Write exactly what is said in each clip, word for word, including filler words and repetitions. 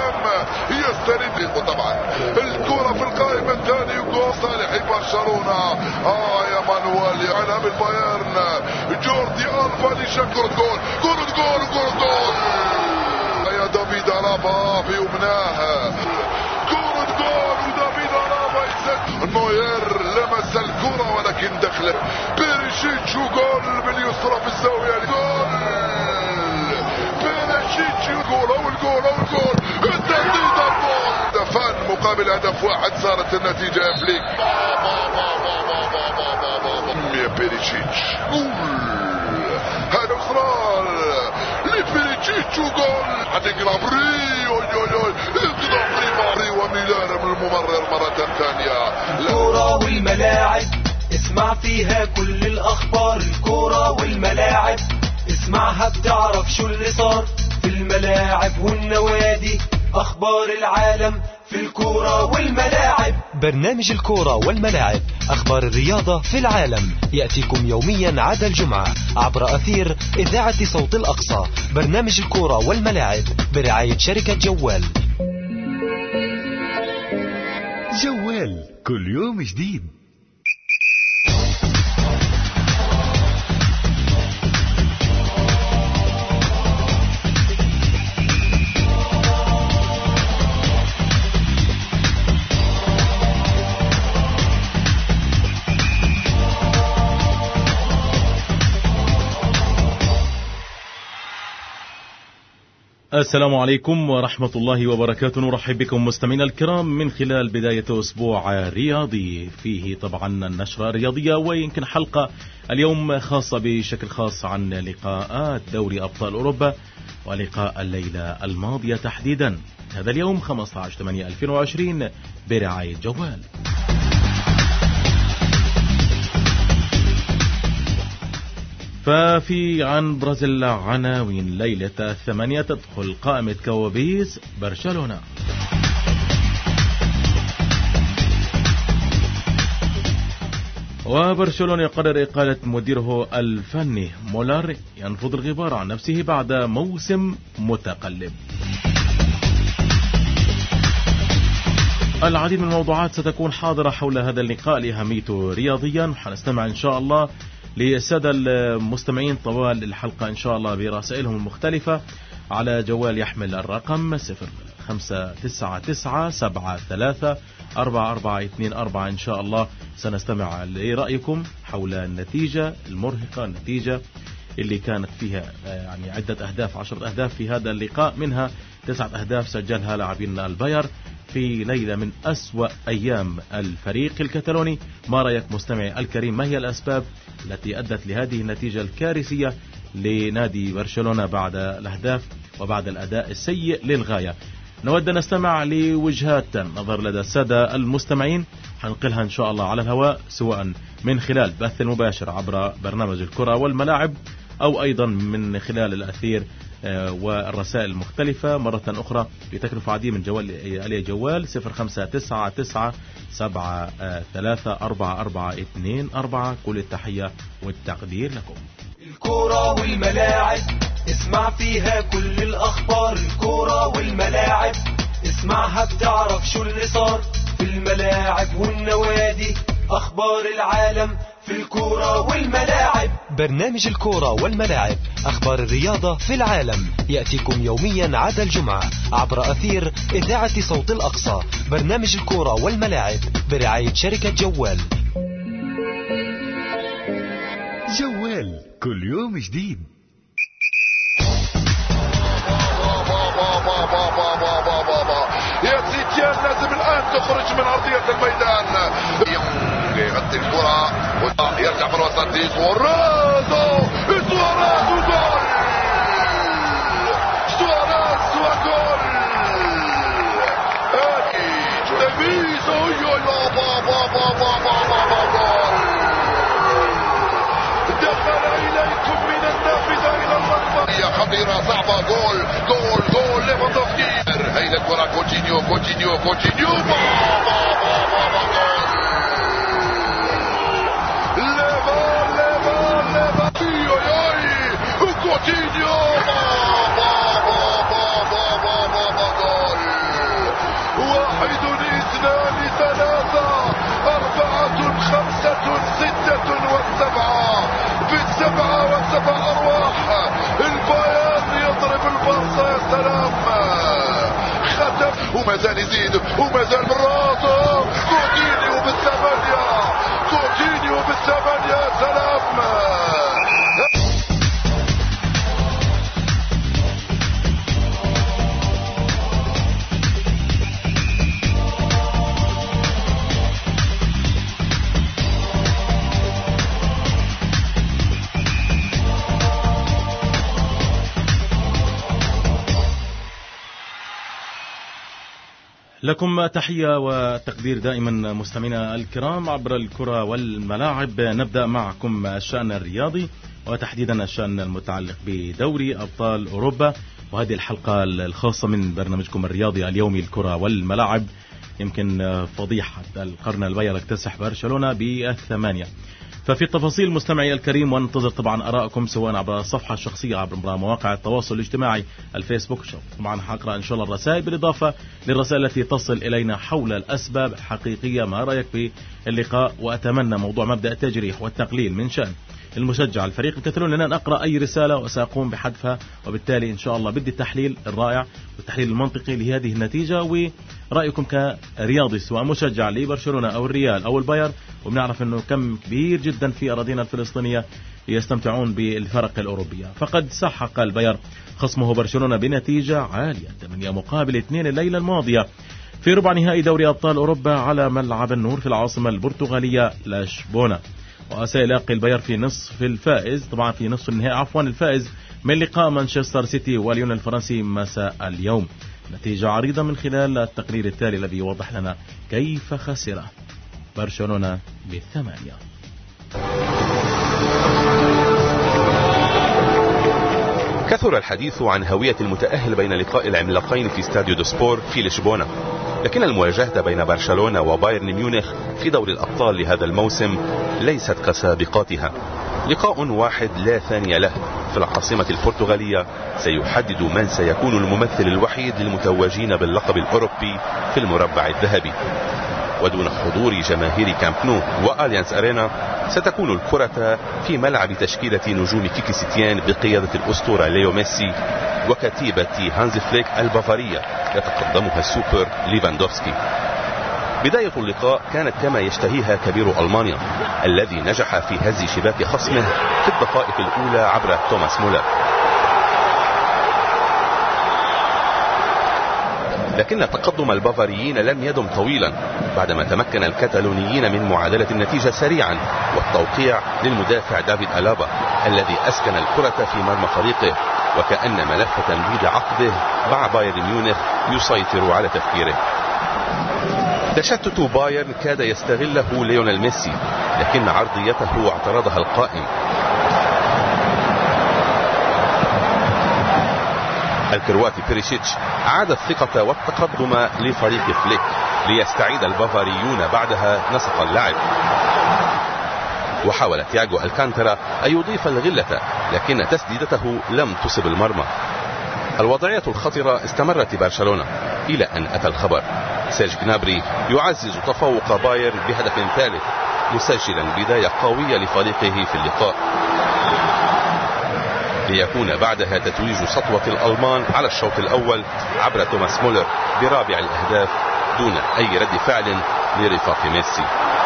الامام يسترد. وطبعا الكرة في القائمة الثانية جول صالح برشلونة. اه يا مانويل يا علم البايرن جوردي ألبا لشكر جول جول جول جول جول يا دافيد ألابا في يمناه جول جول ودافيد ألابا يسجل. نوير لمس الكرة ولكن دخلت. بيريشيتش جول باليسرى في الزاوية. جول بيريشيتش جول أول جول أول جول التسديد الجول. هدفان مقابل هدف واحد صارت النتيجة يا فليك. يا بيريشيتش جول هذا وصرال لبيريشيتش جول. عند جنابري اوي اوي اوي جنابري وميلان من الممرر مرة ثانية. الكورة والملاعب اسمع فيها كل الأخبار. الكورة والملاعب اسمعها بتعرف شو اللي صار في الملاعب والنوادي. أخبار العالم في الكورة والملاعب. برنامج الكورة والملاعب أخبار الرياضة في العالم يأتيكم يوميا عدا الجمعة عبر أثير إذاعة صوت الأقصى. برنامج الكورة والملاعب برعاية شركة جوال. جوال كل يوم جديد. السلام عليكم ورحمة الله وبركاته. نرحب بكم مستمعينا الكرام من خلال بداية أسبوع رياضي فيه طبعا النشرة الرياضية، ويمكن حلقة اليوم خاصة بشكل خاص عن لقاءات دوري أبطال أوروبا ولقاء الليلة الماضية تحديدا هذا اليوم خمسة عشر ثمانية ألفين وعشرين برعاية جوال. ففي عن برازيل عناوين ليلة الثمانية تدخل قائمة كوابيس برشلونة. وبرشلونة يقرر إقالة مديره الفني مولر ينفض الغبار عن نفسه بعد موسم متقلب. العديد من الموضوعات ستكون حاضرة حول هذا اللقاء لأهميته رياضيا. حنستمع إن شاء الله للسادة المستمعين طوال الحلقة إن شاء الله برسائلهم المختلفة على جوال يحمل الرقم صفر خمسة تسعة تسعة سبعة ثلاثة أربعة أربعة اثنين أربعة. إن شاء الله سنستمع لرأيكم حول النتيجة المرهقة، النتيجة اللي كانت فيها يعني عدة أهداف، عشرة أهداف في هذا اللقاء، منها تسعة أهداف سجلها لاعبين الباير في ليلة من أسوأ أيام الفريق الكتالوني. ما رأيك مستمعي الكريم؟ ما هي الأسباب التي أدت لهذه النتيجة الكارثية لنادي برشلونة بعد الأهداف وبعد الأداء السيء للغاية؟ نود أن نستمع لوجهات نظر لدى السادة المستمعين، حنقلها إن شاء الله على الهواء سواء من خلال بث المباشر عبر برنامج الكرة والملاعب أو أيضا من خلال الأثير والرسائل المختلفة. مرة أخرى بتكلفة عادية من جوال آلية جوال صفر خمسة تسعة تسعة سبعة ثلاثة أربعة أربعة اثنين أربعة. كل التحية والتقدير لكم. الكورة والملاعب اسمع فيها كل الأخبار. الكورة والملاعب اسمعها بتعرف شو اللي صار في الملاعب والنوادي. أخبار العالم في الكورة والملاعب. برنامج الكورة والملاعب أخبار الرياضة في العالم يأتيكم يوميا عدا الجمعة عبر أثير إذاعة صوت الأقصى. برنامج الكورة والملاعب برعاية شركة جوال. جوال كل يوم جديد. يا سيتيان لازم الآن تخرج من أرضية الميدان. يغطي الكرة يرجع في الوسط سواريز سواريز وجول. سواريز وجول. تميز دخل إليكم من النافذة إلى المرمى. هي خطيرة صعبة. جول جول جول ليفاندوفسكي. هي الكرة كوتينيو كوتينيو كوتينيو بابا بابا جول. ليفا ليفا ليفا يو يو كوتينيو بابا بابا بابا بابا جول. ستة وسبعة بالسبعة وسبع أرواح. البايرن يضرب البارسا يا سلام. ختم وما زال يزيد وما زال من راسه. كوتينيو بالثمانية، كوتينيو بالثمانية يا سلام. لكم تحية وتقدير دائما مستمعينا الكرام عبر الكرة والملاعب. نبدأ معكم الشأن الرياضي وتحديدا الشأن المتعلق بدوري أبطال أوروبا، وهذه الحلقة الخاصة من برنامجكم الرياضي اليومي الكرة والملاعب. يمكن فضيحة القرن البايرن اكتسح برشلونة بالثمانية. ففي التفاصيل مستمعي الكريم، وننتظر طبعا آراءكم سواء عبر الصفحة الشخصية عبر مواقع التواصل الاجتماعي الفيسبوك. طبعا حقرأ إن شاء الله الرسائل بالإضافة للرسائل التي تصل إلينا حول الأسباب الحقيقية. ما رأيك في اللقاء؟ وأتمنى موضوع مبدأ التجريح والتقليل من شأن المشجع الفريق الكتالوني لن أقرأ أي رسالة وسأقوم بحذفها، وبالتالي إن شاء الله بدي التحليل الرائع والتحليل المنطقي لهذه النتيجة ورأيكم كرياضي سواء مشجع لبرشلونة أو الريال أو البايرن. وبنعرف أنه كم كبير جدا في أراضينا الفلسطينية يستمتعون بالفرق الأوروبية. فقد سحق البايرن خصمه برشلونة بنتيجة عالية ثمانية مقابل اثنين الليلة الماضية في ربع نهائي دوري أبطال أوروبا على ملعب النور في العاصمة البرتغالية لشبونة. وسيلاقي البايرن في نصف الفائز طبعا في نصف النهائي عفوا الفائز من لقاء مانشستر سيتي واليون الفرنسي مساء اليوم. نتيجة عريضة من خلال التقرير التالي الذي يوضح لنا كيف خسر برشلونة بالثمانية. كثر الحديث عن هوية المتأهل بين لقاء العملاقين في استاديو دو سبور في لشبونة، لكن المواجهة بين برشلونة وبايرن ميونخ في دوري الأبطال لهذا الموسم ليست كسابقاتها. لقاء واحد لا ثاني له في العاصمة البرتغالية سيحدد من سيكون الممثل الوحيد للمتوجين باللقب الأوروبي في المربع الذهبي. ودون حضور جماهير كامب نو وأليانس أرينا ستكون الكرة في ملعب تشكيلة نجوم كيكي ستيان بقيادة الأسطورة ليو ميسي وكتيبة هانز فليك البافارية يتقدمها السوبر ليفاندوفسكي. بداية اللقاء كانت كما يشتهيها كبير ألمانيا الذي نجح في هز شباك خصمه في الدقائق الأولى عبر توماس مولر، لكن تقدم البافاريين لم يدم طويلا بعدما تمكن الكتالونيين من معادلة النتيجة سريعا والتوقيع للمدافع دافيد ألابا الذي أسكن الكرة في مرمى فريقه، وكأن ملف تمديد عقده مع بايرن ميونخ يسيطر على تفكيره. تشتت بايرن كاد يستغله ليونيل ميسي، لكن عرضيته اعترضها القائم. الكرواتي بيريشيتش عاد الثقة والتقدم لفريق فليك ليستعيد البافاريون بعدها نسق اللعب. وحاول تياغو الكانترا أن يضيف الغلة، لكن تسديدته لم تصب المرمى. الوضعية الخطرة استمرت برشلونة إلى أن أتى الخبر. سيرج جنابري يعزز تفوق بايرن بهدف ثالث، مسجلا بداية قوية لفريقه في اللقاء، ليكون بعدها تتويج سطوة الألمان على الشوط الأول عبر توماس مولر برابع الأهداف دون أي رد فعل لرفاق ميسي.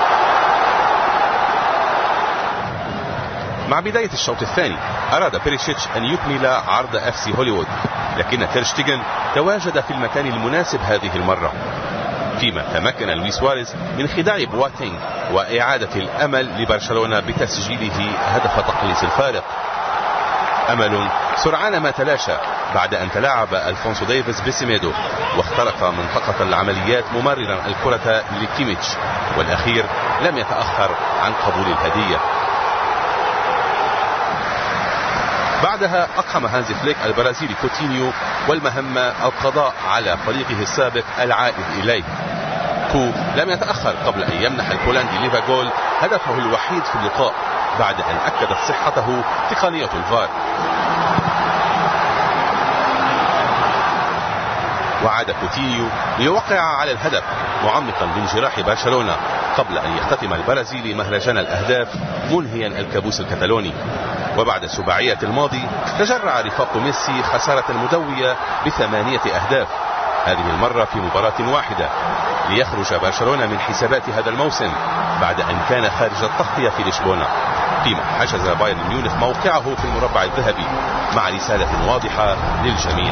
مع بداية الشوط الثاني أراد بيريشيتش أن يكمل عرض اف سي هوليوود، لكن تير شتيغن تواجد في المكان المناسب هذه المرة، فيما تمكن لويس سواريز من خداع بواتينغ وإعادة الأمل لبرشلونة بتسجيله هدف تقليص الفارق. أمل سرعان ما تلاشى بعد أن تلاعب ألفونسو ديفيس بسيميدو واخترق منطقة العمليات ممررا الكرة لكيميتش، والأخير لم يتأخر عن قبول الهدية. بعدها أقحم هانز فليك البرازيلي كوتينيو والمهمة القضاء على فريقه السابق العائد إليه. كو لم يتأخر قبل أن يمنح البولندي ليفا جول هدفه الوحيد في اللقاء بعد أن أكدت صحته تقنية الفار. وعاد كوتينيو ليوقع على الهدف معمقا بانجراح برشلونة قبل أن يختتم البرازيلي مهرجان الأهداف منهيا الكابوس الكتالوني. وبعد سباعية الماضي تجرع رفاق ميسي خسارة مدوية بثمانية أهداف، هذه المرة في مباراة واحدة، ليخرج برشلونة من حسابات هذا الموسم بعد أن كان خارج التغطية في لشبونة، فيما حجز بايرن ميونخ موقعه في المربع الذهبي مع رسالة واضحة للجميع.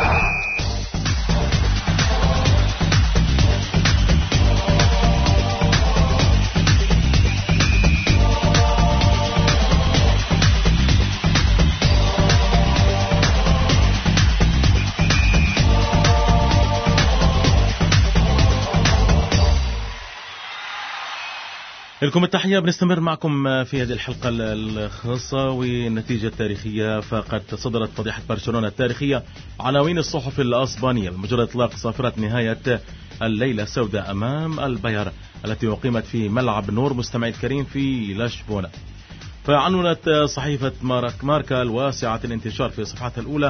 لكم التحية. بنستمر معكم في هذه الحلقة الخاصة والنتيجة التاريخية. فقد صدرت فضيحة برشلونة التاريخية عناوين الصحف الأسبانية بمجرد إطلاق صافرة نهاية الليلة السوداء أمام الباير التي أقيمت في ملعب نور مستمعي الكريم في لشبونة. فعنونت صحيفة مارك ماركا الواسعة الانتشار في صفحتها الأولى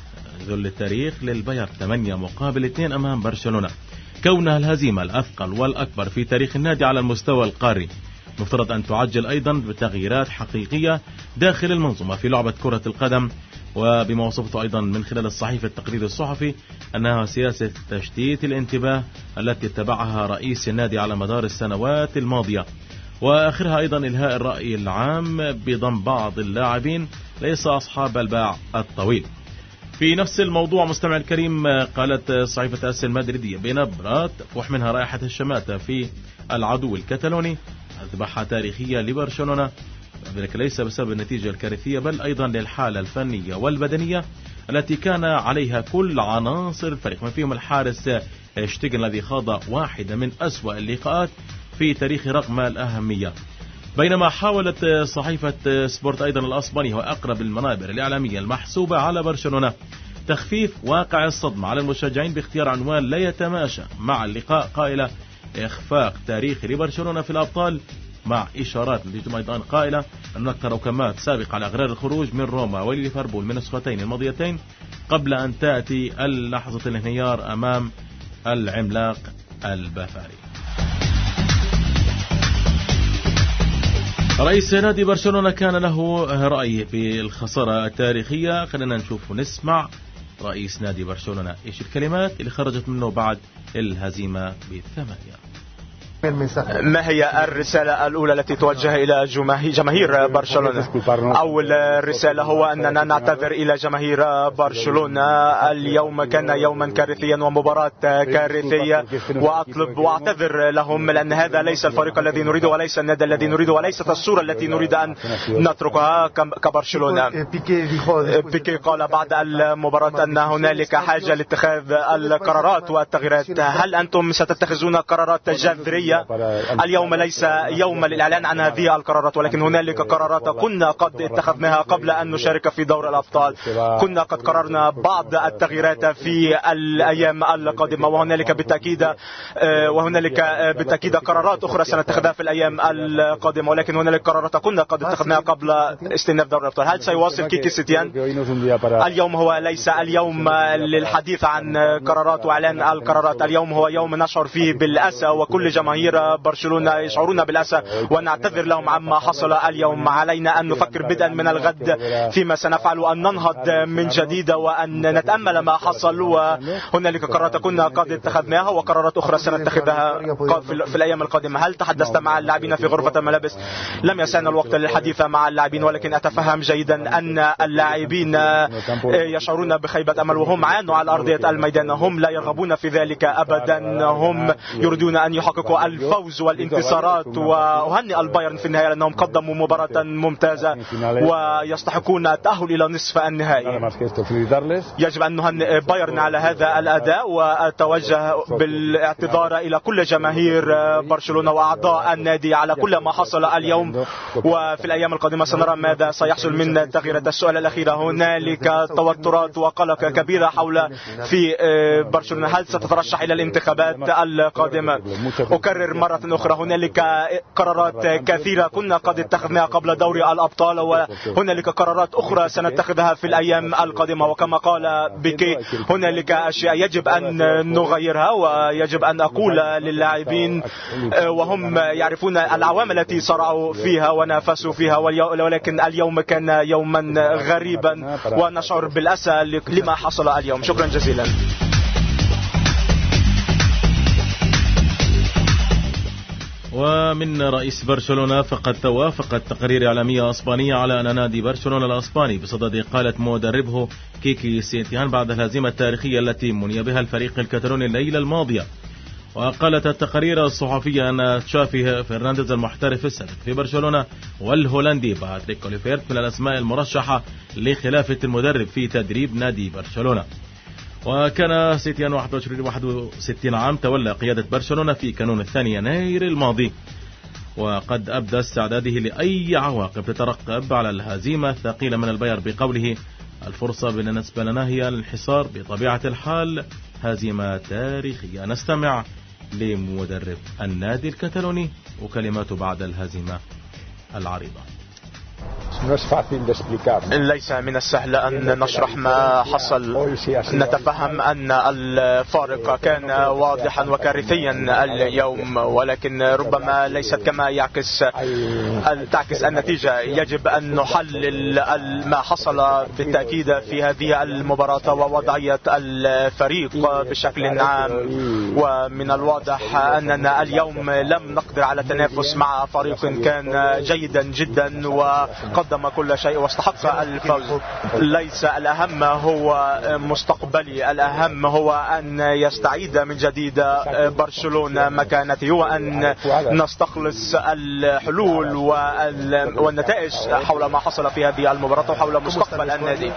ذل التاريخ للباير ثمانية مقابل اثنين أمام برشلونة، كونها الهزيمة الأثقل والأكبر في تاريخ النادي على المستوى القاري. مفترض أن تعجل أيضا بتغييرات حقيقية داخل المنظومة في لعبة كرة القدم، وبما وصفته أيضا من خلال الصحيفة التقرير الصحفي أنها سياسة تشتيت الانتباه التي اتبعها رئيس النادي على مدار السنوات الماضية، وآخرها أيضا إلهاء الرأي العام بضم بعض اللاعبين ليس أصحاب الباع الطويل. في نفس الموضوع مستمع الكريم قالت صحيفة أس المدريدية بنبرة تفوح منها رائحة الشماتة في العدو الكتالوني أذبحة تاريخية لبرشلونة، ذلك ليس بسبب النتيجة الكارثية بل أيضا للحالة الفنية والبدنية التي كان عليها كل عناصر الفريق، من فيهم الحارس شتيغن الذي خاض واحدة من أسوأ اللقاءات في تاريخ رغم الأهمية. بينما حاولت صحيفة سبورت أيضا الأسبانية وأقرب المنابر الإعلامية المحسوبة على برشلونة تخفيف واقع الصدمة على المشجعين باختيار عنوان لا يتماشى مع اللقاء قائلة إخفاق تاريخي لبرشلونة في الأبطال، مع إشارات نتيجة أيضا قائلة أن هناك تراكمات سابقة على أغرار الخروج من روما وليفربول من النسختين الماضيتين قبل أن تأتي لحظة الانهيار أمام العملاق البافاري. رئيس نادي برشلونة كان له رأي في الخسارة التاريخية. خلينا نشوف ونسمع رئيس نادي برشلونة إيش الكلمات اللي خرجت منه بعد الهزيمة بالثمانية. ما هي الرسالة الأولى التي توجه إلى جماهير برشلونة؟ أول رسالة هو أننا نعتذر إلى جماهير برشلونة، اليوم كان يوما كارثيا ومباراة كارثية، وأطلب وأعتذر لهم لأن هذا ليس الفريق الذي نريده وليس النادي الذي نريده وليست الصورة التي نريد أن نتركها كبرشلونة. بيكي قال بعد المباراة أن هنالك حاجة لاتخاذ القرارات والتغييرات. هل أنتم ستتخذون قرارات جذرية؟ اليوم ليس يوم للإعلان عن هذه القرارات، ولكن هنالك قرارات كنا قد اتخذناها قبل أن نشارك في دور الأبطال. كنا قد قررنا بعض التغييرات في الأيام القادمة، وهنالك بالتأكيد وهنالك بالتأكيد قرارات أخرى سنتخذها في الأيام القادمة، ولكن هنالك قرارات كنا قد اتخذناها قبل استئناف دور الأبطال. هل سيواصل كيكي ستيان؟ اليوم هو ليس اليوم للحديث عن قرارات وإعلان القرارات، اليوم هو يوم نشعر فيه بالأسى، وكل جماهير برشلونة يشعرون بالأسى ونعتذر لهم عما حصل اليوم. علينا أن نفكر بدءا من الغد فيما سنفعل، وأن ننهض من جديد وأن نتأمل ما حصل، وهنالك قرارات كنا قد اتخذناها وقرارات أخرى سنتخذها في الأيام القادمة. هل تحدثت مع اللاعبين في غرفة الملابس؟ لم يسعنا الوقت للحديث مع اللاعبين، ولكن أتفهم جيدا أن اللاعبين يشعرون بخيبة أمل وهم عانوا على أرضية الميدان. هم لا يرغبون في ذلك أبدا، هم يريدون أن يحققوا الفوز والانتصارات، وأهنئ البايرن في النهاية لأنهم قدموا مباراة ممتازة ويستحقون التأهل إلى نصف النهائي. يجب أن نهنئ بايرن على هذا الأداء، وأتوجه بالاعتذار إلى كل جماهير برشلونة وأعضاء النادي على كل ما حصل اليوم، وفي الأيام القادمة سنرى ماذا سيحصل من تغييرات. السؤال الأخير، هنالك توترات وقلق كبيرة حول في برشلونة، هل ستترشح إلى الانتخابات القادمة؟ أكرر أكرر مرة أخرى، هنالك قرارات كثيرة كنا قد اتخذناها قبل دوري الأبطال، وهنالك قرارات أخرى سنتخذها في الأيام القادمة. وكما قال بيكي هنالك أشياء يجب أن نغيرها، ويجب أن أقول للاعبين وهم يعرفون العوامل التي صرعوا فيها ونافسوا فيها، ولكن اليوم كان يوما غريبا ونشعر بالأسى لما حصل اليوم. شكرا جزيلا. ومن رئيس برشلونة فقد توافقت تقارير إعلامية أسبانية على أن نادي برشلونة الأسباني بصدد إقالة مدربه كيكي سيتيان بعد الهزيمة التاريخية التي مني بها الفريق الكتالوني الليلة الماضية. وقالت التقارير الصحفية أن تشافي فرنانديز المحترف السابق في برشلونة والهولندي باتريك كوليفيرت من الأسماء المرشحة لخلافة المدرب في تدريب نادي برشلونة. وكان سيتيان واحد وستين عام تولى قيادة برشلونة في كانون الثاني يناير الماضي، وقد أبدى استعداده لأي عواقب تترقب على الهزيمة الثقيلة من الباير بقوله: الفرصة بالنسبة لنا هي الانحصار، بطبيعة الحال هزيمة تاريخية. نستمع لمدرب النادي الكتالوني وكلماته بعد الهزيمة العريضة. ليس من السهل أن نشرح ما حصل. نتفهم أن الفارق كان واضحا وكارثيا اليوم، ولكن ربما ليست كما يعكس تعكس النتيجة. يجب أن نحلل ما حصل بالتأكيد في هذه المباراة ووضعية الفريق بشكل عام. ومن الواضح أننا اليوم لم نقدر على التنافس مع فريق كان جيدا جدا وقدم كل شيء واستحق الفوز. ليس الأهم هو مستقبلي، الأهم هو أن يستعيد من جديد برشلونة مكانته، وأن نستخلص الحلول والنتائج حول ما حصل في هذه المباراة وحول مستقبل النادي.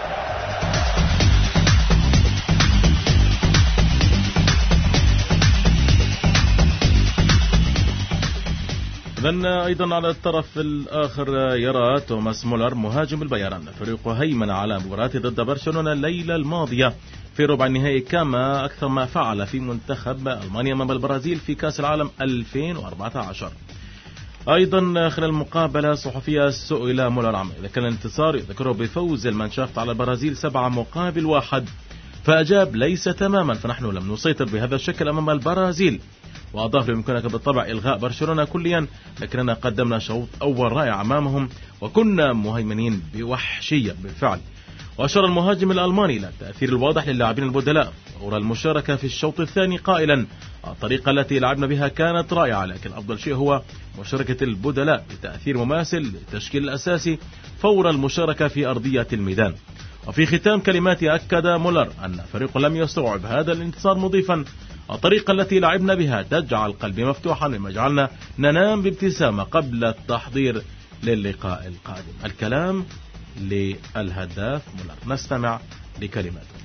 إذن أيضا على الطرف الآخر يرى توماس مولر مهاجم البايرن فريق هيمن على مباراته ضد برشلونة الليلة الماضية في ربع النهائي، كما أكثر ما فعل في منتخب ألمانيا أمام البرازيل في كأس العالم ألفين وأربعة عشر. أيضا خلال مقابلة صحفية سئل مولر عن إذا كان الانتصار يذكره بفوز المانشافت على البرازيل سبعة مقابل واحد، فأجاب: ليس تماما، فنحن لم نسيطر بهذا الشكل أمام البرازيل. وأضاف: يمكنك بالطبع إلغاء برشلونة كليا، لكننا قدمنا شوط أول رائع أمامهم وكنا مهيمنين بوحشية بالفعل. وأشار المهاجم الألماني إلى التأثير الواضح للاعبين البدلاء فور المشاركة في الشوط الثاني قائلا: الطريقة التي لعبنا بها كانت رائعة، لكن أفضل شيء هو مشاركة البدلاء بتأثير مماثل للتشكيل الأساسي فور المشاركة في أرضية الميدان. وفي ختام كلماته أكد مولر أن فريقه لم يستوعب هذا الانتصار، مضيفا: الطريقة التي لعبنا بها تجعل قلبي مفتوحا مما جعلنا ننام بابتسامة قبل التحضير للقاء القادم. الكلام للهداف مولر، نستمع لكلماته.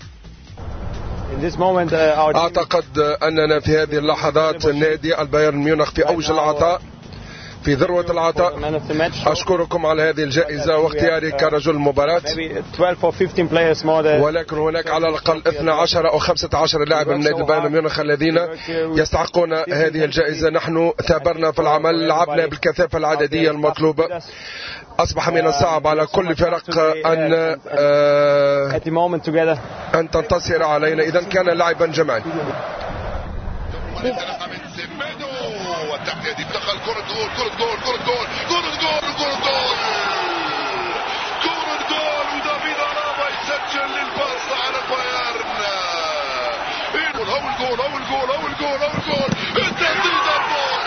أعتقد أننا في هذه اللحظات نادي البايرن ميونخ في أوج العطاء، في ذروة العطاء. أشكركم على هذه الجائزة واختياري كرجل المباراة، ولكن هناك على الأقل اثني عشر أو خمسة عشر لاعب من نادي البايرن ميونخ الذين يستحقون هذه الجائزة. نحن ثابرنا في العمل، لعبنا بالكثافة العددية المطلوبة. أصبح من الصعب على كل فرق أن آه أن تنتصر علينا، إذن كان لاعبا جماعي. والتحديد دخل كرة جول كرة جول كرة جول كرة جول كرة جول كرة جول ودافيد ألابا يسجل للباص على البايرن. أول جول أول جول أول جول أول جول التسديد الجول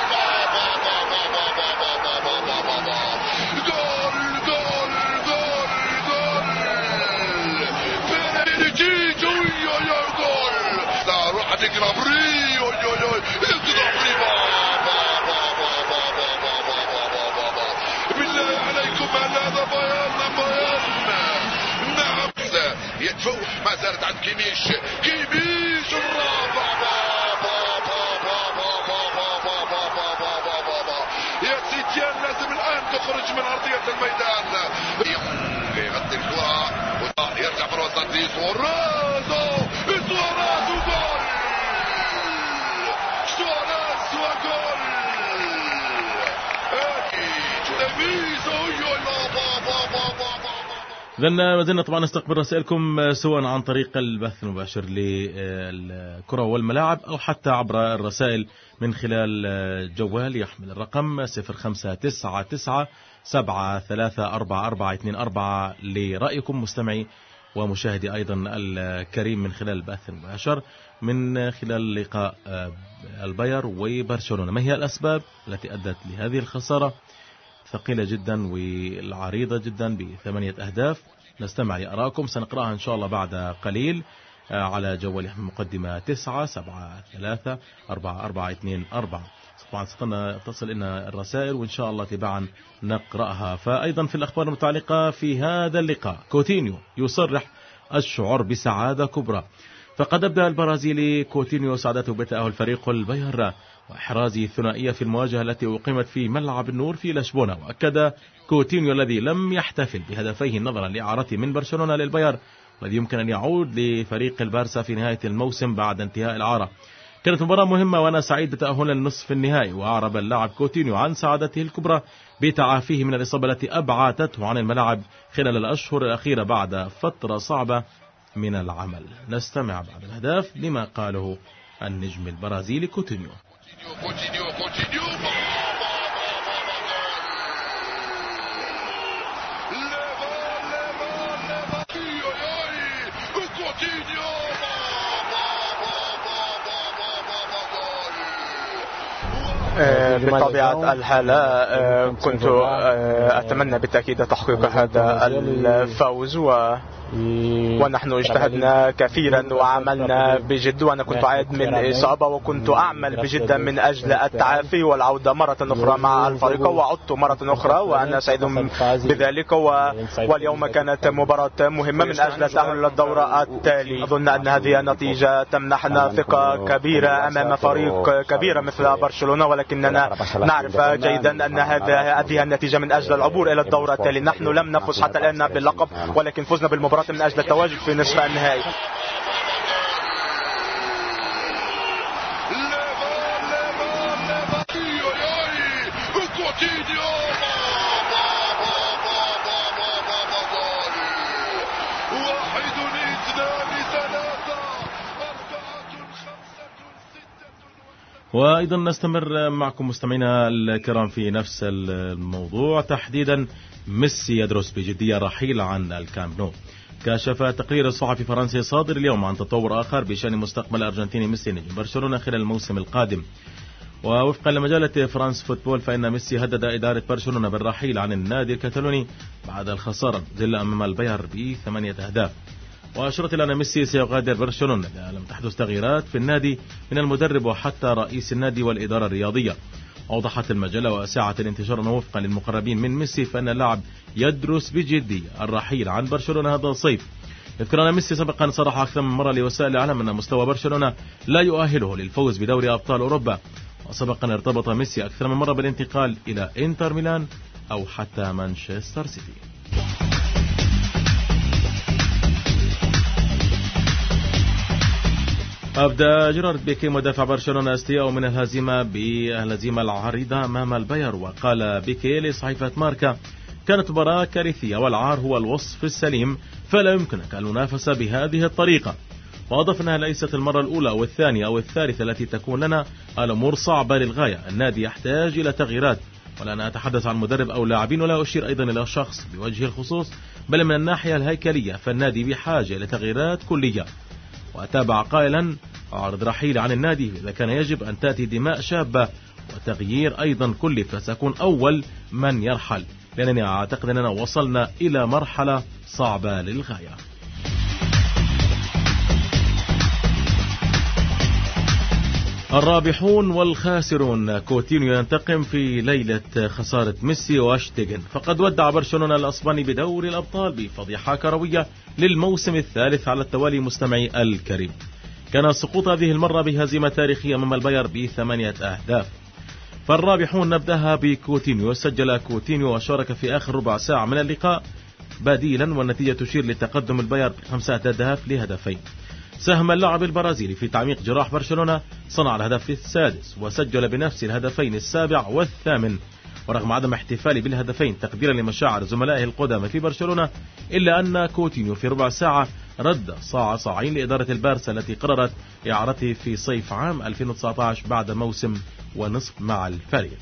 جول جول جول جول بيريجي جوي جول. لا روح تجربري تجربري بالله عليكم، هل هذا بايرن بايرن؟ نعم يدفع، ما زالت عند كيميش كيميش الرابع. يا سيتيان لازم الآن تخرج من أرضية الميدان. يغطي الكرة يرجع في الوسط سواريز سواريز وجول سواريز وجول إذن ما زلنا طبعا نستقبل رسائلكم سواء عن طريق البث المباشر للكرة والملاعب أو حتى عبر الرسائل من خلال جوال يحمل الرقم صفر خمسة تسعة تسعة سبعة ثلاثة أربعة أربعة اثنين أربعة لرأيكم مستمعي ومشاهدي أيضا الكريم من خلال البث المباشر من خلال لقاء الباير وبرشلونة. ما هي الأسباب التي أدت لهذه الخسارة ثقيلة جدا والعريضة جدا بثمانية أهداف؟ نستمع لأراءكم، سنقرأها إن شاء الله بعد قليل على جوال يحمل مقدمة تسعة سبعة ثلاثة أربعة أربعة اثنين أربعة. طبعا ستنا تصل لنا الرسائل وإن شاء الله تباعا نقرأها. فأيضا في الأخبار المتعلقة في هذا اللقاء، كوتينيو يصرح الشعور بسعادة كبرى. فقد أبدأ البرازيلي كوتينيو سعادته بتأهل فريق الباير وإحراز الثنائية في المواجهة التي أقيمت في ملعب النور في لشبونة. وأكد كوتينيو الذي لم يحتفل بهدفيه نظرا لإعارته من برشلونة للباير الذي يمكن أن يعود لفريق البارسا في نهاية الموسم بعد انتهاء الإعارة. كانت مباراة مهمة وأنا سعيد بتأهل النصف النهائي. وأعرب اللاعب كوتينيو عن سعادته الكبرى بتعافيه من الإصابة التي أبعدته عن الملاعب خلال الأشهر الأخيرة بعد فترة صعبة من العمل. نستمع بعد الأهداف لما قاله النجم البرازيلي كوتينيو. كوتينيو كوتينيو بطبيعة الحال كنت أتمنى بالتأكيد تحقيق هذا الفوز و ونحن اجتهدنا كثيرا وعملنا بجد، وأنا كنت عائد من إصابة وكنت أعمل بجد من أجل التعافي والعودة مرة أخرى مع الفريق، وعدت مرة أخرى وأنا سعيد بذلك. واليوم كانت مباراة مهمة من أجل التأهل للدورة التالي. أظن أن هذه النتيجة تمنحنا ثقة كبيرة أمام فريق كبير مثل برشلونة، ولكننا نعرف جيدا أن هذه النتيجة من أجل العبور إلى الدورة التالي. نحن لم نفز حتى الآن باللقب، ولكن فزنا بالمباراة من أجل التواجد في نصف النهائي. وأيضا نستمر معكم مستمعينا الكرام في نفس الموضوع، تحديدا ميسي يدرس بجدية رحيل عن الكامب نو. كشف تقرير الصحفي الفرنسي صادر اليوم عن تطور آخر بشأن مستقبل الأرجنتيني ميسي نجم برشلونة خلال الموسم القادم. ووفقا لمجلة فرانس فوتبول فإن ميسي هدد إدارة برشلونة بالرحيل عن النادي الكتالوني بعد الخسارة ذل أمام الباير بثمانية أهداف. وأشرت إلى أن ميسي سيغادر برشلونة إذا لم تحدث تغييرات في النادي من المدرب وحتى رئيس النادي والإدارة الرياضية. أوضحت المجلة وساعة الانتشار أنه وفقا للمقربين من ميسي فإن اللاعب يدرس بجدية الرحيل عن برشلونة هذا الصيف. يذكر أن ميسي سبقا صرح أكثر من مرة لوسائل الإعلام أن مستوى برشلونة لا يؤهله للفوز بدوري أبطال أوروبا. وسبقا ارتبط ميسي أكثر من مرة بالانتقال إلى إنتر ميلان أو حتى مانشستر سيتي. أبدأ جيرارد بيكي مدافع برشلونة استياء من الهزيمة بالهزيمة العريضة أمام الباير. وقال بيكي لصحيفة ماركا: كانت مباراة كارثية والعار هو الوصف السليم، فلا يمكنك المنافسة بهذه الطريقة. وأضاف أنها ليست المرة الأولى أو الثانية أو الثالثة التي تكون لنا، الأمور صعبة للغاية، النادي يحتاج إلى تغييرات، ولا أنا أتحدث عن مدرب أو لاعبين ولا أشير أيضا إلى شخص بوجه الخصوص، بل من الناحية الهيكلية فالنادي بحاجة إلى تغييرات كلية. وأتابع قائلا: أعرض رحيل عن النادي إذا كان يجب أن تأتي دماء شابة وتغيير أيضا كلي، فسأكون أول من يرحل، لأنني أعتقد أننا وصلنا إلى مرحلة صعبة للغاية. الرابحون والخاسرون، كوتينيو ينتقم في ليلة خسارة ميسي واشتيغن. فقد ودع برشلونة الأسباني بدوري الأبطال بفضيحة كروية للموسم الثالث على التوالي. مستمعي الكريم، كان السقوط هذه المرة بهزيمة تاريخية أمام الباير بثمانية أهداف. فالرابحون نبدأها بكوتينيو. سجل كوتينيو وشارك في آخر ربع ساعة من اللقاء بديلا، والنتيجة تشير لتقدم الباير بخمسة أهداف لهدفين. ساهم اللاعب البرازيلي في تعميق جراح برشلونة، صنع الهدف السادس وسجل بنفس الهدفين السابع والثامن. ورغم عدم احتفاله بالهدفين تقديرا لمشاعر زملائه القدامى في برشلونة، إلا أن كوتينيو في ربع ساعة رد صاع صاعين لإدارة البارسا التي قررت إعارته في صيف عام ألفين وتسعة عشر بعد موسم ونصف مع الفريق.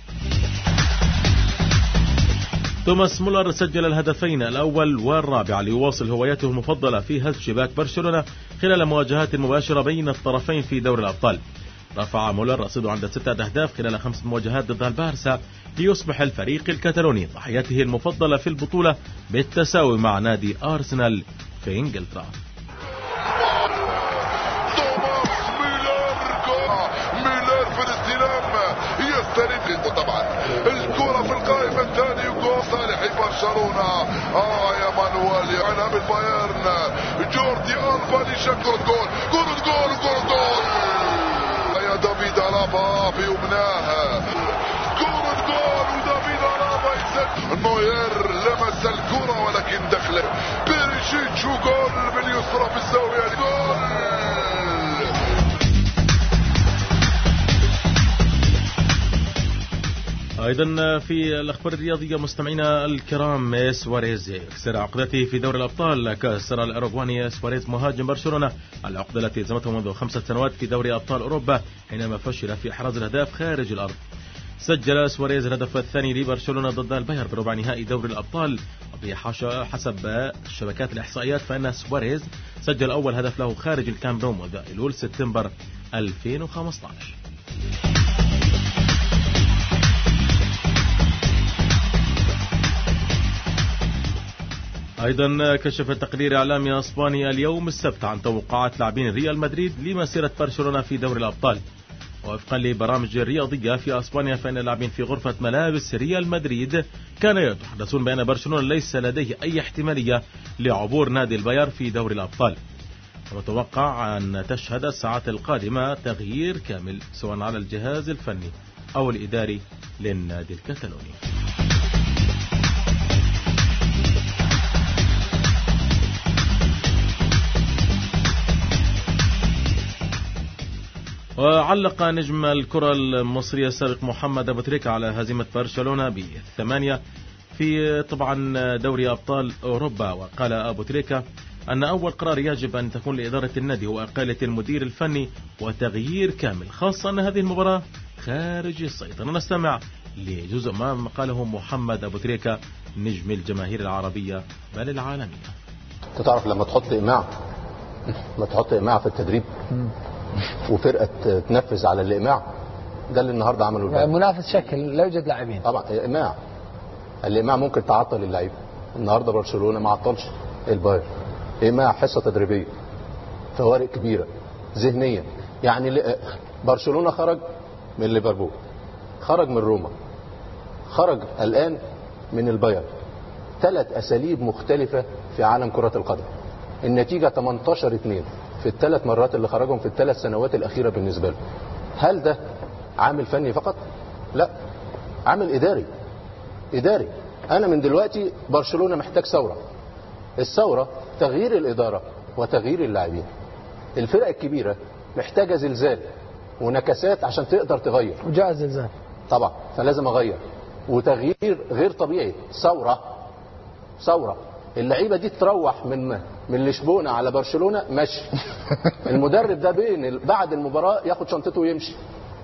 توماس مولر سجل الهدفين الأول والرابع ليواصل هوايته المفضلة في هز شباك برشلونة خلال مواجهات مباشرة بين الطرفين في دوري الأبطال. رفع مولر رصيده عند ستة أهداف خلال خمس مواجهات ضد البارسا ليصبح الفريق الكتالوني ضحيته المفضلة في البطولة بالتساوي مع نادي أرسنال في إنجلترا. يسترد طبعا الكرة في القائمة الثانية وجول صالح برشلونة. اه يا مانويل يعنى بالبايرن جوردي ألبا ليشكر جول جول جول جول جول يا دافيد ألابا في يمناه جول جول ودافيد ألابا يسجل. نوير لمس الكرة ولكن دخله بيريشيتش وجول باليسرى في الزاوية جول. أيضا في الأخبار الرياضية مستمعينا الكرام، سواريز يكسر عقدته في دوري الأبطال. كسر الأوروغواني سواريز مهاجم برشلونة العقدة التي التزمته منذ خمسة سنوات في دوري أبطال أوروبا حينما فشل في إحراز الأهداف خارج الأرض. سجل سواريز الهدف الثاني لبرشلونة ضد البايرن بربع نهائي دوري الأبطال، وحسب شبكات الإحصائيات فإن سواريز سجل أول هدف له خارج الكامب نو منذ أيلول سبتمبر ألفين وخمسة عشر. أيضا كشف تقرير إعلامي إسباني اليوم السبت عن توقعات لاعبين ريال مدريد لمسيرة برشلونة في دوري الأبطال. ووفقا لبرامج رياضية في إسبانيا فإن اللاعبين في غرفة ملابس ريال مدريد كانوا يتحدثون بأن برشلونة ليس لديه أي احتمالية لعبور نادي البايرن في دوري الأبطال. ومتوقع أن تشهد الساعات القادمة تغيير كامل سواء على الجهاز الفني أو الإداري للنادي الكتالوني. وعلق نجم الكرة المصرية السابق محمد أبو تريكة على هزيمة برشلونة بثمانية في طبعا دوري أبطال أوروبا. وقال أبو تريكة أن أول قرار يجب أن تكون لإدارة النادي هو إقالة المدير الفني وتغيير كامل، خاصة أن هذه المباراة خارج السيطرة. نستمع لجزء ما قاله محمد أبو تريكة نجم الجماهير العربية بل العالمية. تعرف لما تحط إيماع ما تحط إيماع في التدريب وفرقة تنفذ على الإيماع، ده اللي النهارده عمله البايرن. منافس شكل لا يوجد لاعبين طبعا. إيماع الإيماع ممكن تعطل اللعيب. النهارده برشلونة ما عطلش البايرن. إيماع حصة تدريبية، فوارق كبيرة ذهنيا. يعني برشلونة خرج من ليفربول، خرج من روما، خرج الآن من البايرن. ثلاث أساليب مختلفة في عالم كرة القدم. النتيجة ثمانية عشر اثنين في الثلاث مرات اللي خرجهم في الثلاث سنوات الأخيرة بالنسبة له. هل ده عامل فني فقط؟ لا، عامل إداري. إداري. أنا من دلوقتي برشلونة محتاج ثورة. الثورة تغيير الإدارة وتغيير اللاعبين. الفرق الكبيرة محتاجة زلزال ونكسات عشان تقدر تغير. وجاء زلزال طبعا، فلازم أغير. وتغيير غير طبيعي. ثورة. ثورة. اللعيبة دي تروح من من لشبونة على برشلونة ماشي. المدرب ده بين بعد المباراة ياخد شنطته ويمشي،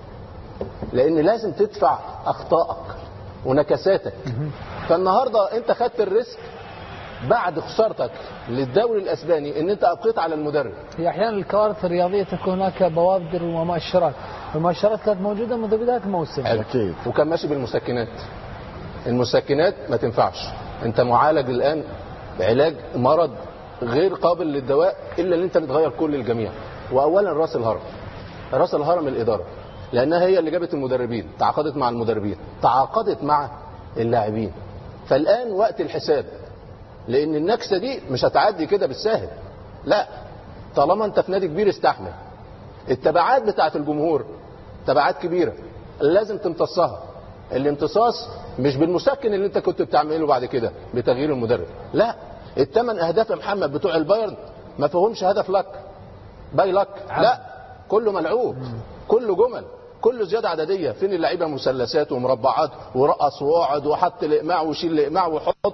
لأن لازم تدفع أخطائك ونكساتك. فالنهاردة أنت خدت الريسك بعد خسارتك للدوري الأسباني ان انت ابقيت على المدرب. هي احيانا الكوارث الرياضيه تكون هناك بوادر ومؤشرات، المؤشرات كانت موجوده منذ بدايه الموسم اكيد، وكان ماشي بالمسكنات. المسكنات ما تنفعش. انت معالج الان بعلاج مرض غير قابل للدواء الا ان انت تغير كل الجميع. واولا راس الهرم، راس الهرم الاداره، لانها هي اللي جابت المدربين، تعاقدت مع المدربين، تعاقدت مع اللاعبين. فالان وقت الحساب، لان النكسه دي مش هتعدي كده بالساهل. لا، طالما انت في نادي كبير استحمل. التبعات بتاعت الجمهور تبعات كبيره لازم تمتصها. الامتصاص مش بالمسكن اللي انت كنت بتعمله بعد كده بتغيير المدرب. لا، الثمان اهداف يا محمد بتوع البايرن ما فيهمش هدف لك باي لك، لا، كله ملعوب، كله جمل. كله زياده عدديه. فين اللعيبه مثلثات ومربعات ورقص وقعد وحط الاقماع وشيل الاقماع وحط.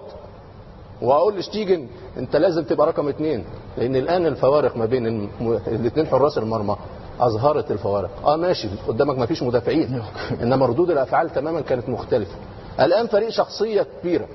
واقول لشتيجن انت لازم تبقى رقم اثنين، لان الان الفوارق ما بين الاثنين حراس المرمى اظهرت الفوارق. اه ماشي قدامك ما فيش مدافعين، انما ردود الافعال تماما كانت مختلفه. الان فريق شخصيه كبيره.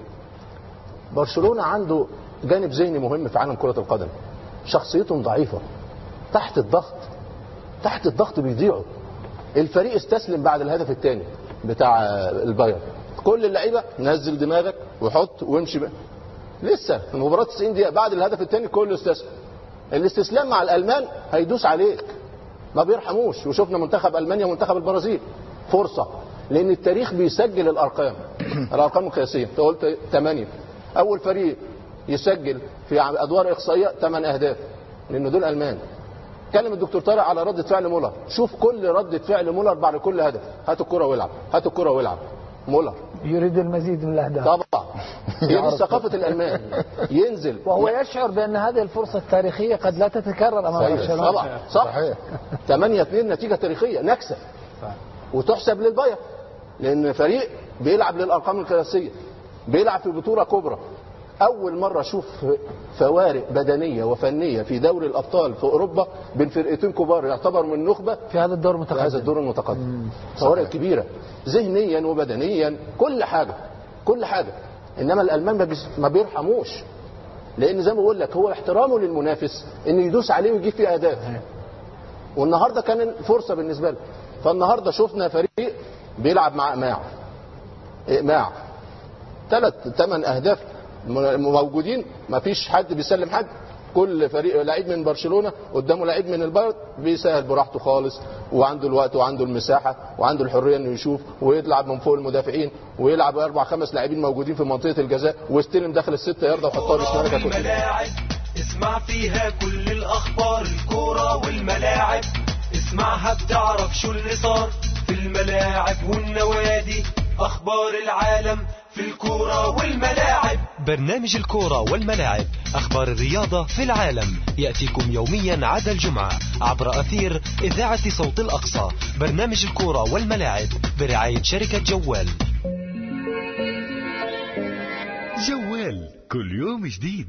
برشلونه عنده جانب ذهني مهم في عالم كره القدم، شخصيتهم ضعيفه تحت الضغط، تحت الضغط بيضيعوا. الفريق استسلم بعد الهدف الثاني بتاع البايرن، كل اللعيبه نزل دماغك وحط وامشي بقى. لسه في مباراه تسعين دقيقه بعد الهدف الثاني كله استسلم. الاستسلام مع الالمان هيدوس عليك، ما بيرحموش. وشفنا منتخب المانيا ومنتخب البرازيل فرصه، لان التاريخ بيسجل الارقام الارقام القياسيه. انت قلت ثمانية، اول فريق يسجل في ادوار اقصائيه ثمان اهداف، لان دول المان. كلم الدكتور طارق على ردة فعل مولر، شوف كل ردة فعل مولر بعد كل هدف، هات الكرة والعب، هات الكرة والعب. مولر يريد المزيد من الاهداف طبعا. هي دي ثقافة الالمان، ينزل وهو يشعر بان هذه الفرصة التاريخية قد لا تتكرر امام برشلونة. طبعا صح. ثمانية اثنين نتيجة تاريخية نكسة، وتحسب للبايرن، لان فريق بيلعب للارقام القياسية، بيلعب في بطولة كبرى. أول مرة أشوف فوارق بدنية وفنية في دوري الأبطال في أوروبا بين فرقتين كبار يعتبر من النخبة في هذا الدور المتقدم. في هذا الدور المتقدم فوارق كبيرة ذهنيا وبدنيا، كل حاجة كل حاجة. إنما الألمان ما بيرحموش، لأن زي ما بقول لك هو احترامه للمنافس إنه يدوس عليه ويجيب فيه أهداف. والنهاردة كان فرصة بالنسبة له. فالنهاردة شفنا فريق بيلعب مع إقماع إقماع ثلاث ثمان أهداف موجودين، ما فيش حد بيسلم حد. كل فريق لعيب من برشلونة قدامه لعيب من البايرن بيسهل براحته خالص، وعنده الوقت وعنده المساحة وعنده الحرية انه يشوف ويلعب من فوق المدافعين، ويلعب اربع خمس لاعبين موجودين في منطقة الجزاء ويستلم داخل الستة ياردة ويحطها بشمالك. الملاعب اسمع فيها كل الاخبار، الكورة والملاعب اسمعها بتعرف شو اللي صار في الملاعب والنوادي، اخبار العالم في الكورة والملاعب. برنامج الكورة والملاعب، أخبار الرياضة في العالم، يأتيكم يوميا عدا الجمعة عبر أثير إذاعة صوت الأقصى. برنامج الكورة والملاعب برعاية شركة جوال. جوال كل يوم جديد.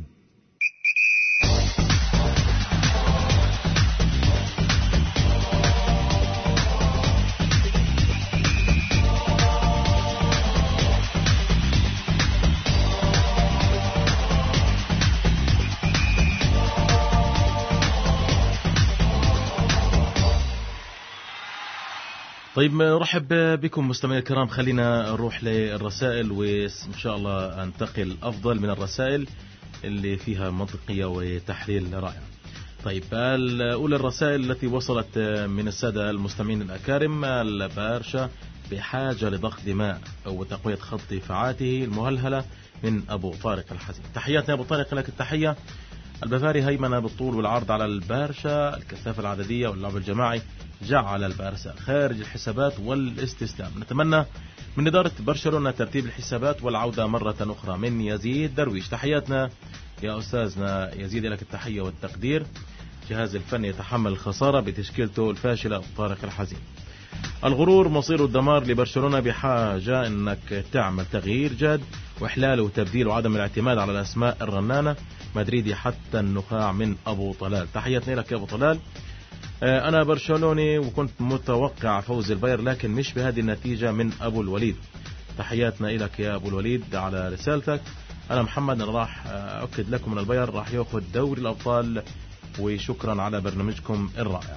طيب نرحب بكم مستمعينا الكرام. خلينا نروح للرسائل وإن شاء الله أنتقل أفضل من الرسائل اللي فيها منطقية وتحليل رائع. طيب الأولى الرسائل التي وصلت من السادة المستمعين الأكارم: البارشا بحاجة لضخ دماء وتقوية خط دفاعاته المهلهلة من أبو طارق الحزين. تحياتنا أبو طارق، لك التحية. البافاري هيمنة بالطول والعرض على البارشا، الكثافة العددية واللعب الجماعي جعل البارسا خارج الحسابات والاستسلام. نتمنى من إدارة برشلونة ترتيب الحسابات والعودة مرة أخرى. من يزيد درويش. تحياتنا يا أستاذنا يزيد، لك التحية والتقدير. جهاز الفني يتحمل الخسارة بتشكيلته الفاشلة أبو طارق الحزين. الغرور مصير الدمار لبرشلونة، بحاجة أنك تعمل تغيير جاد وإحلال وتبديل وعدم الاعتماد على الأسماء الرنانة. مدريدي حتى النخاع من أبو طلال. تحياتنا لك يا أبو طلال. أنا برشلوني وكنت متوقع فوز الباير لكن مش بهذه النتيجة من أبو الوليد. تحياتنا لك يا أبو الوليد على رسالتك. أنا محمد، أنا راح أؤكد لكم أن الباير راح يأخذ دوري الأبطال، وشكرا على برنامجكم الرائع.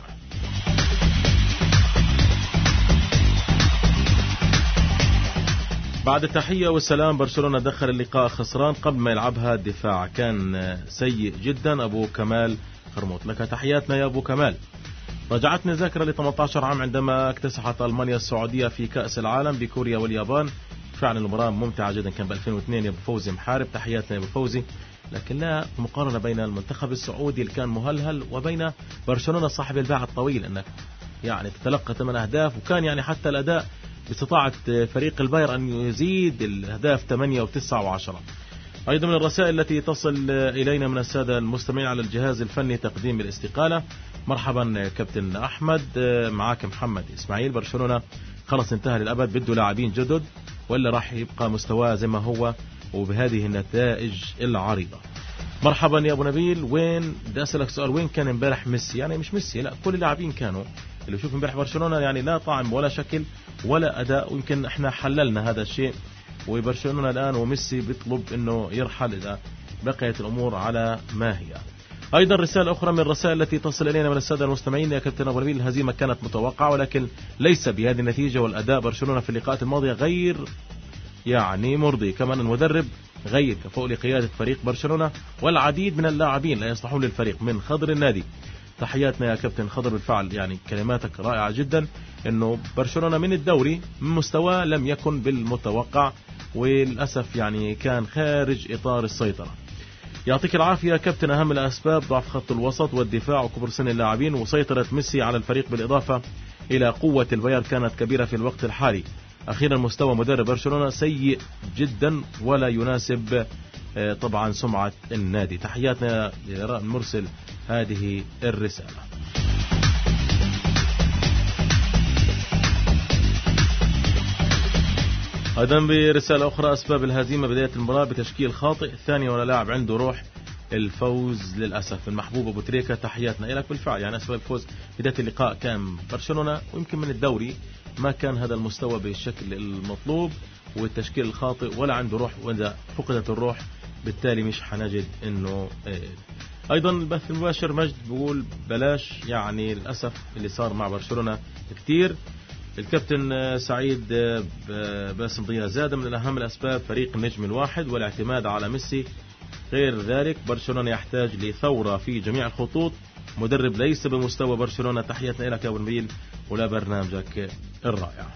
بعد التحية والسلام، برشلونة دخل اللقاء خسران قبل ما يلعبها. الدفاع كان سيء جدا. أبو كمال خرموط. لك تحياتنا يا أبو كمال. رجعتني ذاكرة ل ثمانية عشر عام عندما اكتسحت ألمانيا السعودية في كأس العالم بكوريا واليابان. فعلا المباراة ممتعة جدا، كان ب ألفين واثنين يا أبو فوزي محارب. تحياتنا يا أبو فوزي. لكن لا مقارنة بين المنتخب السعودي اللي كان مهلهل وبين برشلونة صاحب الباع الطويل، أنك يعني تتلقى ثمان أهداف، وكان يعني حتى الأداء باستطاعة فريق الباير أن يزيد الأهداف ثمانية وتسعة وعشرة. أيضا من الرسائل التي تصل إلينا من السادة المستمعين: على الجهاز الفني تقديم الاستقالة. مرحبا كابتن أحمد، معاك محمد إسماعيل. برشلونة خلص انتهى للأبد، بده لاعبين جدد ولا راح يبقى مستواه زي ما هو وبهذه النتائج العريضة؟ مرحبا يا أبو نبيل. وين بدي أسألك سؤال، وين كان امبارح ميسي؟ يعني مش ميسي، لا كل اللاعبين كانوا. اللي شوف امبارح برشلونة يعني لا طعم ولا شكل ولا أداء، ويمكن احنا حللنا هذا الشيء، وبرشلونة الآن وميسي بيطلب انه يرحل إذا بقيت الأمور على ما هي. أيضا رسالة أخرى من الرسائل التي تصل إلينا من السادة المستمعين: يا كابتن أبو نبيل، الهزيمة كانت متوقعة ولكن ليس بهذه النتيجة، والأداء برشلونة في اللقاءات الماضية غير يعني مرضي، كما أن المدرب غير كفؤ لقيادة فريق برشلونة، والعديد من اللاعبين لا يصلحون للفريق من خضر النادي. تحياتنا يا كابتن خضر، بالفعل يعني كلماتك رائعة جدا، انه برشلونة من الدوري مستواه لم يكن بالمتوقع، وللأسف يعني كان خارج إطار السيطرة. يعطيك العافية يا كابتن. أهم الأسباب ضعف خط الوسط والدفاع وكبر سن اللاعبين وسيطرة ميسي على الفريق، بالإضافة إلى قوة البايرن كانت كبيرة في الوقت الحالي. أخيرا مستوى مدرب برشلونة سيء جدا ولا يناسب طبعا سمعة النادي. تحياتنا لراء المرسل هذه الرسالة. أيضا برسالة أخرى: أسباب الهزيمة بداية المباراة بتشكيل خاطئ، ثانيا ولا لاعب عنده روح الفوز للأسف. المحبوب أبو تريكة، تحياتنا لك. بالفعل يعني أسباب الفوز بداية اللقاء كان برشلونة، ويمكن من الدوري ما كان هذا المستوى بالشكل المطلوب، والتشكيل الخاطئ ولا عنده روح، وإذا فقدت الروح بالتالي مش حنجد إنه إيه. أيضا البث المباشر مجد بقول بلاش، يعني للأسف اللي صار مع برشلونة كتير. الكابتن سعيد باسم ضياء زاد: من الأهم الأسباب فريق النجم الواحد والاعتماد على ميسي، غير ذلك برشلونة يحتاج لثورة في جميع الخطوط، مدرب ليس بمستوى برشلونة. تحياتنا لك يا أبو نبيل ولا برنامجك الرائع.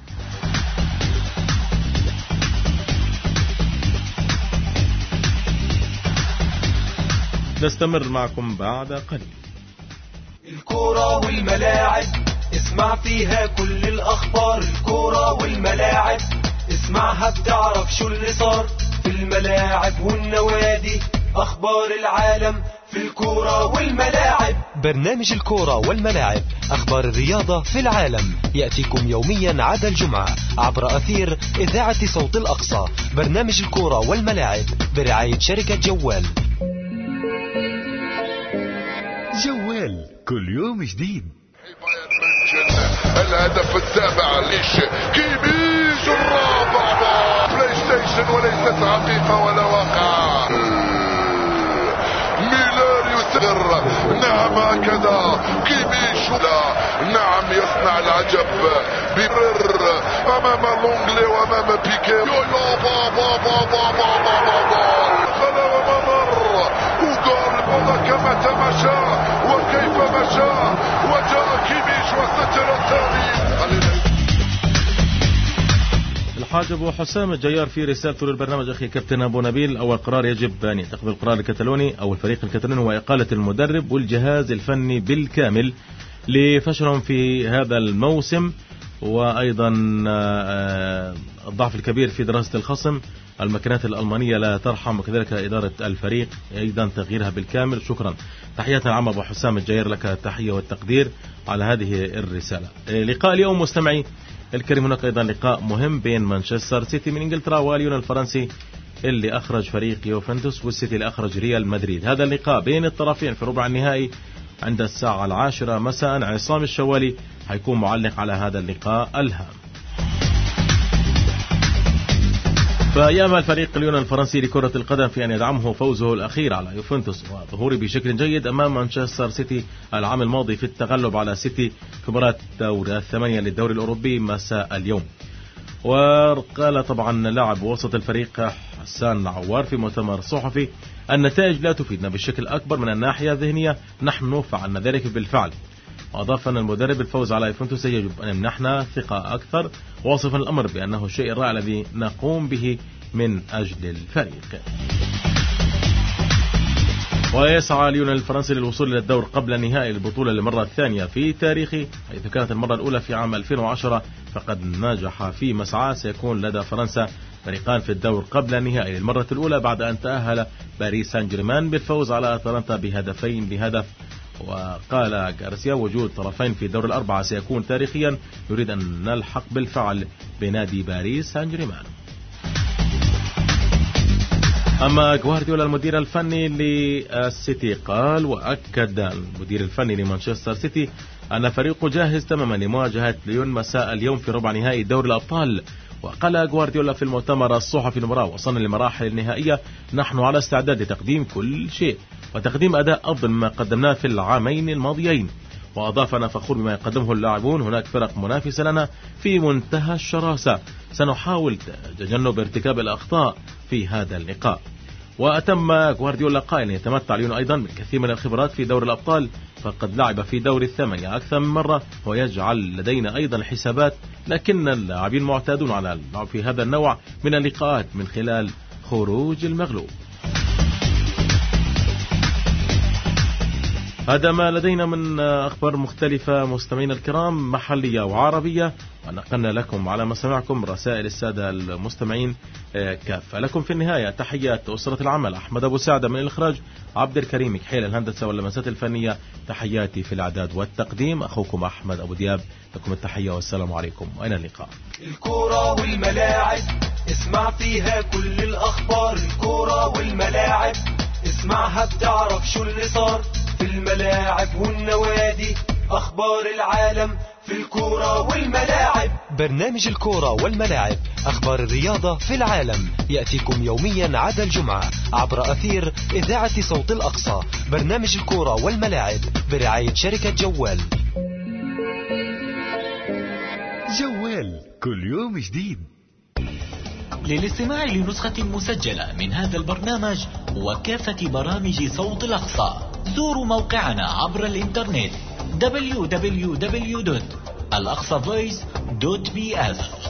نستمر معكم بعد قليل. الكرة والملاعب اسمع فيها كل الأخبار، الكرة والملاعب اسمعها بتعرف شو اللي صار في الملاعب والنوادي، أخبار العالم في الكرة والملاعب. برنامج الكرة والملاعب، أخبار الرياضة في العالم، يأتيكم يوميا عدا الجمعة عبر أثير إذاعة صوت الأقصى. برنامج الكرة والملاعب برعاية شركة جوال. جوال كل يوم جديد. الهدف السابع ليش كيميش الرابع، بلاي ستيشن وليست حقيقة ولا واقع. ميلر يسر، نعم هكذا كيميش، لا نعم يصنع العجب، بيبرر امام لونغلي وامام بيكي. يو يو با با با با با با با با خلو ممر وقال والله كما تمشى وكيف مشى، وجاء كيميش وسجل الثاني. الحاج أبو حسام الجيار في رسالته للبرنامج: أخي كابتن أبو نبيل، أول قرار يجب أن يتخذ القرار الكتالوني أو الفريق الكتالوني هو إقالة المدرب والجهاز الفني بالكامل لفشلهم في هذا الموسم، وأيضا الضعف الكبير في دراسة الخصم، الماكينات الألمانية لا ترحم، وكذلك إدارة الفريق أيضا تغييرها بالكامل. شكرا. تحياتنا العامة أبو حسام الجيار، لك التحية والتقدير على هذه الرسالة. لقاء اليوم مستمعي الكريم، هناك أيضا لقاء مهم بين مانشستر سيتي من إنجلترا وليون الفرنسي اللي أخرج فريق يوفنتوس، والسيتي اللي أخرج ريال مدريد. هذا اللقاء بين الطرفين في ربع النهائي عند الساعة العاشرة مساء. عصام الشوالي حيكون معلق على هذا اللقاء الهام. فيأمل الفريق ليون الفرنسي لكرة القدم في أن يدعمه فوزه الأخير على يوفنتوس وظهوره بشكل جيد أمام مانشستر سيتي العام الماضي في التغلب على سيتي في مباراة دور الثمانية للدوري الأوروبي مساء اليوم. وقال طبعا لاعب وسط الفريق حسان عوار في مؤتمر صحفي: النتائج لا تفيدنا بشكل أكبر من الناحية الذهنية، نحن فعلنا ذلك بالفعل. وأضاف أن المدرب الفوز على يوفنتوس يجب أن يمنحنا ثقة أكثر، واصفا الأمر بأنه الشيء الرائع الذي نقوم به من أجل الفريق. ويسعى ليون الفرنسي للوصول إلى الدور قبل نهائي البطولة للمرة الثانية في تاريخه، حيث كانت المرة الأولى في عام ألفين وعشرة فقد نجح في مسعاه. سيكون لدى فرنسا فريقان في الدور قبل النهائي للمرة الأولى بعد أن تأهل باريس سان جيرمان بالفوز على أتلانتا بهدفين لهدف، وقال غارسيا وجود طرفين في دور الأربعة سيكون تاريخيا، يريد أن نلحق بالفعل بنادي باريس سان جيرمان. أما غوارديولا المدير الفني للسيتي قال وأكد المدير الفني لمانشستر سيتي أن فريقه جاهز تماما لمواجهة ليون مساء اليوم في ربع نهائي دوري الأبطال. وقال غوارديولا في المؤتمر الصحفي المباراة وصلنا للمراحل النهائية، نحن على استعداد لتقديم كل شيء وتقديم أداء أفضل مما قدمناه في العامين الماضيين. وأضاف أنا فخور بما يقدمه اللاعبون، هناك فرق منافسة لنا في منتهى الشراسة، سنحاول تجنب ارتكاب الأخطاء في هذا اللقاء. وأتم غوارديولا قائلا يتمتع ليون أيضا بالكثير من الخبرات في دور الأبطال، فقد لعب في دور الثمانية أكثر من مرة ويجعل لدينا أيضا حسابات، لكن اللاعبين معتادون على اللعب في هذا النوع من اللقاءات من خلال خروج المغلوب. هذا ما لدينا من أخبار مختلفة مستمعينا الكرام، محلية وعربية، ونقلنا لكم على مسامعكم رسائل السادة المستمعين كافة. لكم في النهاية تحيات أسرة العمل، أحمد أبو سعدة من الإخراج، عبد الكريم كحيل الهندسة واللمسات الفنية، تحياتي في الإعداد والتقديم أخوكم أحمد أبو دياب، لكم التحية والسلام عليكم وإلى اللقاء. الكرة والملاعب اسمع فيها كل الأخبار، الكرة والملاعب اسمعها بتعرف شو اللي صار في الملاعب والنوادي، أخبار العالم في الكرة والملاعب. برنامج الكرة والملاعب، أخبار الرياضة في العالم، يأتيكم يوميا عدا الجمعة عبر أثير إذاعة صوت الأقصى. برنامج الكرة والملاعب برعاية شركة جوال. جوال كل يوم جديد. للاستماع لنسخة مسجلة من هذا البرنامج وكافة برامج صوت الأقصى زوروا موقعنا عبر الإنترنت دبليو دبليو دبليو دوت الأقصى فويس دوت بي إس.